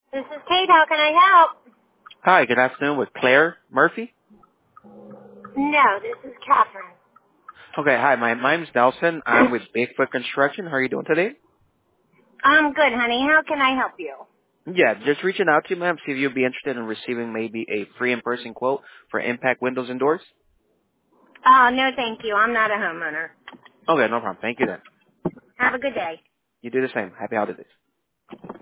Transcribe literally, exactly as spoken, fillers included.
This is Kate. How can I help? Hi, good afternoon with Claire Murphy. No, this is Catherine. Okay, hi, my, my name's Nelson. I'm with Bigfoot Construction. How are you doing today? I'm good, honey. How can I help you? Yeah, just reaching out to you, ma'am, see if you'd be interested in receiving maybe a free in-person quote for impact windows and doors. Oh, no, thank you. I'm not a homeowner. Okay, no problem. Thank you then. Have a good day. You do the same. Happy holidays.